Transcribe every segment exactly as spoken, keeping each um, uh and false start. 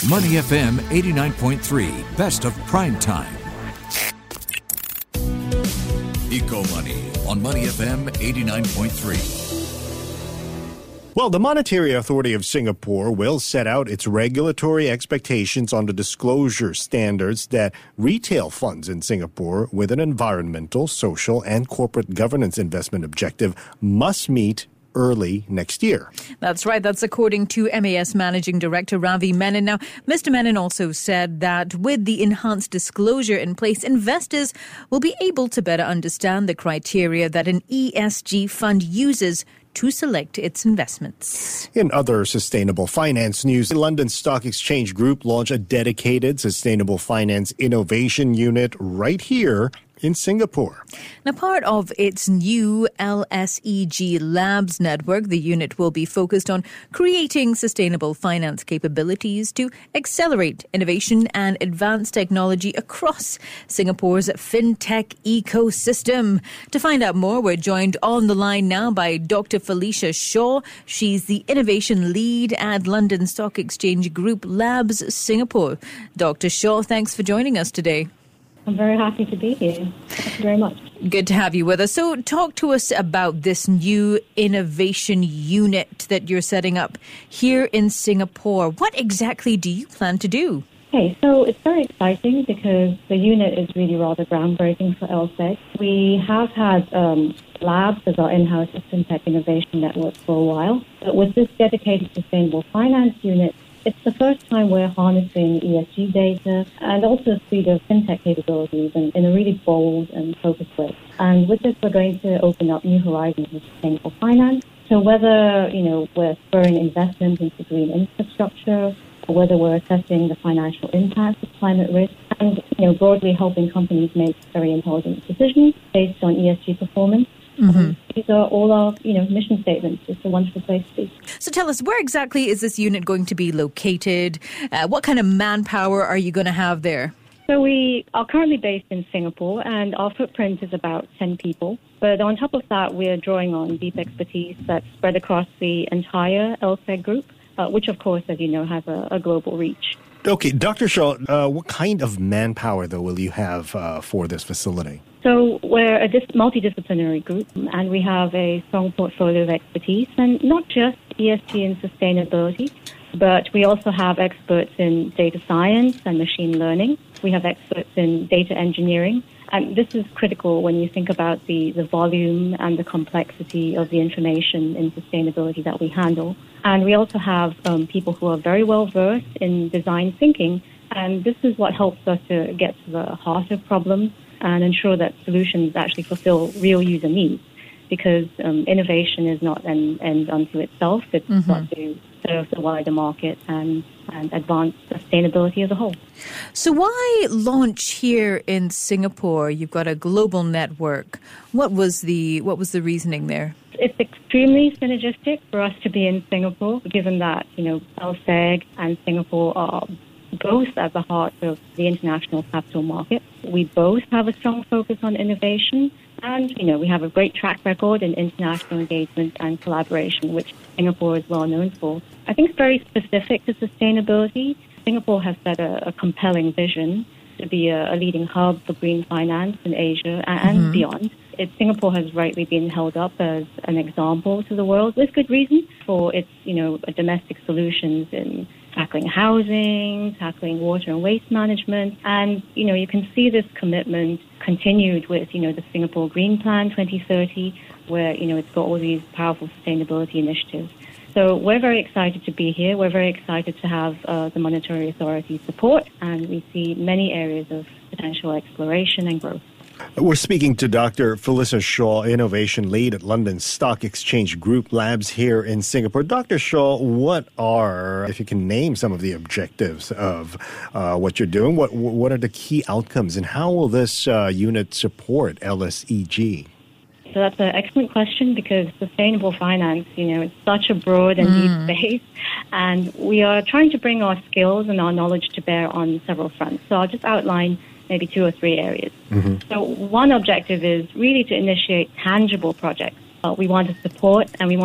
Money F M eighty-nine point three, best of prime time. Eco Money on Money F M eighty-nine point three. Well, the Monetary Authority of Singapore will set out its regulatory expectations on the disclosure standards that retail funds in Singapore with an environmental, social, and corporate governance investment objective must meet early next year. That's right. That's according to M A S Managing Director Ravi Menon. Now, Mister Menon also said that with the enhanced disclosure in place, investors will be able to better understand the criteria that an E S G fund uses to select its investments. In other sustainable finance news, the London Stock Exchange Group launched a dedicated sustainable finance innovation unit right here in Singapore. Now, part of its new L S E G Labs network, the unit will be focused on creating sustainable finance capabilities to accelerate innovation and advanced technology across Singapore's fintech ecosystem. To find out more, we're joined on the line now by Doctor Felicia Shaw. She's the innovation lead at London Stock Exchange Group Labs Singapore. Doctor Shaw, thanks for joining us today. I'm very happy to be here. Thank you very much. Good to have you with us. So talk to us about this new innovation unit that you're setting up here in Singapore. What exactly do you plan to do? Okay, so it's very exciting because the unit is really rather groundbreaking for L S E G. We have had um, labs as our in-house fintech innovation network for a while, but with this dedicated sustainable finance unit, it's the first time we're harnessing E S G data and also a suite of fintech capabilities in, in a really bold and focused way. And with this, we're going to open up new horizons of sustainable finance. So whether, you know, we're spurring investment into green infrastructure, or whether we're assessing the financial impact of climate risk, and, you know, broadly helping companies make very intelligent decisions based on E S G performance. Mm-hmm. These are all our, you know, mission statements. It's a wonderful place to be. So tell us, where exactly is this unit going to be located? Uh, what kind of manpower are you going to have there? So we are currently based in Singapore, and our footprint is about ten people. But on top of that, we're drawing on deep expertise that's spread across the entire L S E G group, uh, which, of course, as you know, has a, a global reach. Okay, Doctor Shaw, uh, what kind of manpower, though, will you have uh, for this facility? So we're a dis- multidisciplinary group, and we have a strong portfolio of expertise, and not just E S G and sustainability, but we also have experts in data science and machine learning. We have experts in data engineering, and this is critical when you think about the, the volume and the complexity of the information in sustainability that we handle. And we also have um, people who are very well versed in design thinking, and this is what helps us to get to the heart of problems and ensure that solutions actually fulfill real user needs, because um, innovation is not an end unto itself. It's mm-hmm. got to serve the wider market and, and advance sustainability as a whole. So why launch here in Singapore? You've got a global network. What was the what was the reasoning there? It's extremely synergistic for us to be in Singapore, given that, you know, L S E G and Singapore are both at the heart of the international capital market. We both have a strong focus on innovation, and, you know, we have a great track record in international engagement and collaboration, which Singapore is well known for. I think it's very specific to sustainability. Singapore has set a, a compelling vision to be a, a leading hub for green finance in Asia and mm-hmm. beyond. It, Singapore has rightly been held up as an example to the world, with good reason, for its, you know, domestic solutions in tackling housing, tackling water and waste management. And, you know, you can see this commitment continued with, you know, the Singapore Green Plan twenty thirty, where, you know, it's got all these powerful sustainability initiatives. So we're very excited to be here. We're very excited to have uh, the Monetary Authority support, and we see many areas of potential exploration and growth. We're speaking to Doctor Felicia Shaw, Innovation Lead at London Stock Exchange Group Labs here in Singapore. Doctor Shaw, what are, if you can name some of the objectives of uh, what you're doing, what what are the key outcomes, and how will this uh, unit support L S E G? So that's an excellent question, because sustainable finance, you know, it's such a broad and mm. deep space, and we are trying to bring our skills and our knowledge to bear on several fronts. So I'll just outline maybe two or three areas. Mm-hmm. So one objective is really to initiate tangible projects. Uh, we want to support and we want to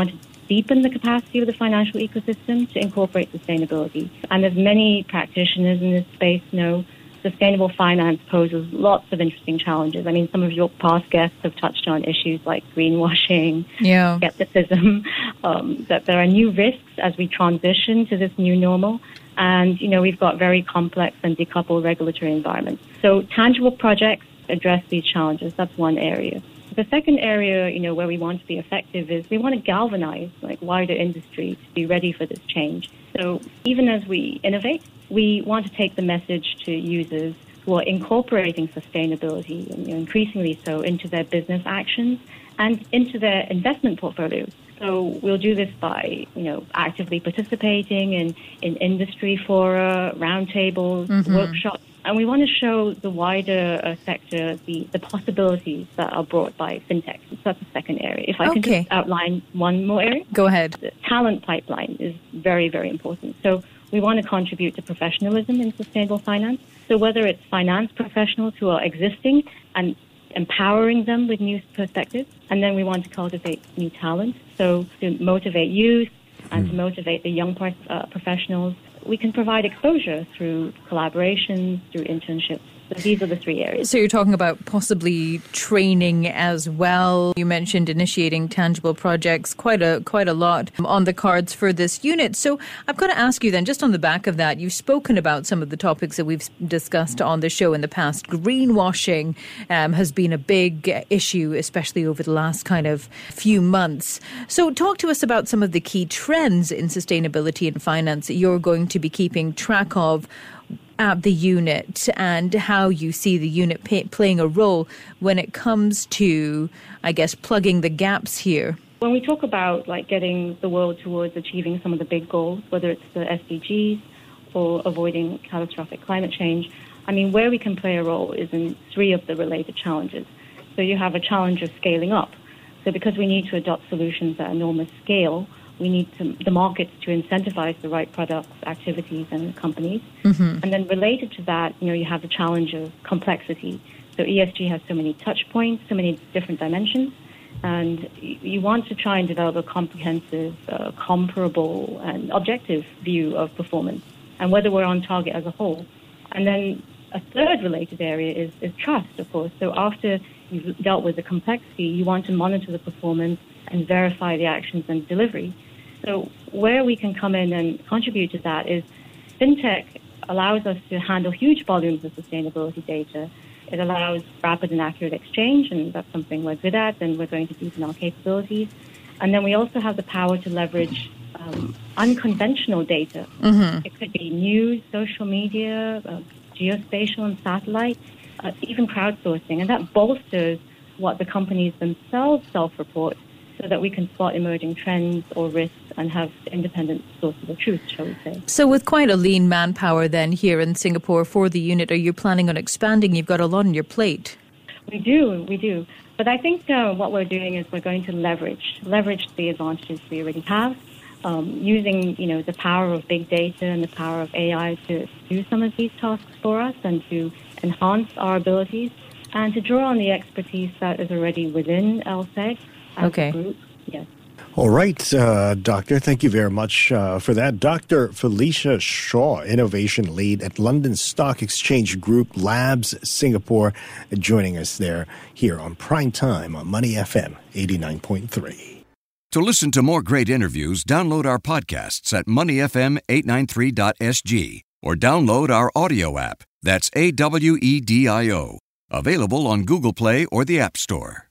deepen the capacity of the financial ecosystem to incorporate sustainability. And as many practitioners in this space know, sustainable finance poses lots of interesting challenges. I mean, some of your past guests have touched on issues like greenwashing, yeah. skepticism, um, that there are new risks as we transition to this new normal. And, you know, we've got very complex and decoupled regulatory environments. So tangible projects address these challenges. That's one area. The second area, you know, where we want to be effective is we want to galvanize like wider industry to be ready for this change. So even as we innovate, we want to take the message to users who are incorporating sustainability, and, you know, increasingly so, into their business actions and into their investment portfolios. So we'll do this by, you know, actively participating in, in industry fora, roundtables, mm-hmm. workshops. And we want to show the wider uh, sector the, the possibilities that are brought by fintech. So that's the second area. If I okay. can just outline one more area. Go ahead. The talent pipeline is very, very important. So we want to contribute to professionalism in sustainable finance. So whether it's finance professionals who are existing and empowering them with new perspectives, and then we want to cultivate new talent. So to motivate youth and mm. to motivate the young uh, professionals, we can provide exposure through collaborations, through internships. So these are the three areas. So you're talking about possibly training as well. You mentioned initiating tangible projects, quite a quite a lot on the cards for this unit. So I've got to ask you then, just on the back of that, you've spoken about some of the topics that we've discussed on the show in the past. Greenwashing um, has been a big issue, especially over the last kind of few months. So talk to us about some of the key trends in sustainability and finance that you're going to be keeping track of at the unit, and how you see the unit pay, playing a role when it comes to, I guess, plugging the gaps here. When we talk about like getting the world towards achieving some of the big goals, whether it's the S D Gs or avoiding catastrophic climate change, I mean, where we can play a role is in three of the related challenges. So you have a challenge of scaling up. So because we need to adopt solutions at enormous scale, we need to, the markets to incentivize the right products, activities, and companies. Mm-hmm. And then related to that, you know, you have the challenge of complexity. So E S G has so many touch points, so many different dimensions, and you want to try and develop a comprehensive, uh, comparable, and objective view of performance and whether we're on target as a whole. And then a third related area is, is trust, of course. So after you've dealt with the complexity, you want to monitor the performance and verify the actions and delivery. So where we can come in and contribute to that is fintech allows us to handle huge volumes of sustainability data. It allows rapid and accurate exchange, and that's something we're good at, and we're going to deepen our capabilities. And then we also have the power to leverage um, unconventional data. Mm-hmm. It could be news, social media, uh, geospatial and satellite, uh, even crowdsourcing. And that bolsters what the companies themselves self-report, so that we can spot emerging trends or risks and have independent sources of truth, shall we say. So with quite a lean manpower then here in Singapore for the unit, are you planning on expanding? You've got a lot on your plate. We do, we do. But I think uh, what we're doing is we're going to leverage, leverage the advantages we already have, um, using, you know, the power of big data and the power of A I to do some of these tasks for us and to enhance our abilities and to draw on the expertise that is already within L S E G. Okay. Group. Yes. All right, uh, Doctor, thank you very much uh, for that. Doctor Felicia Shaw, Innovation Lead at London Stock Exchange Group Labs Singapore, joining us there here on Prime Time on Money F M eighty-nine point three. To listen to more great interviews, download our podcasts at money f m eight nine three dot s g or download our audio app. That's A W E D I O. Available on Google Play or the App Store.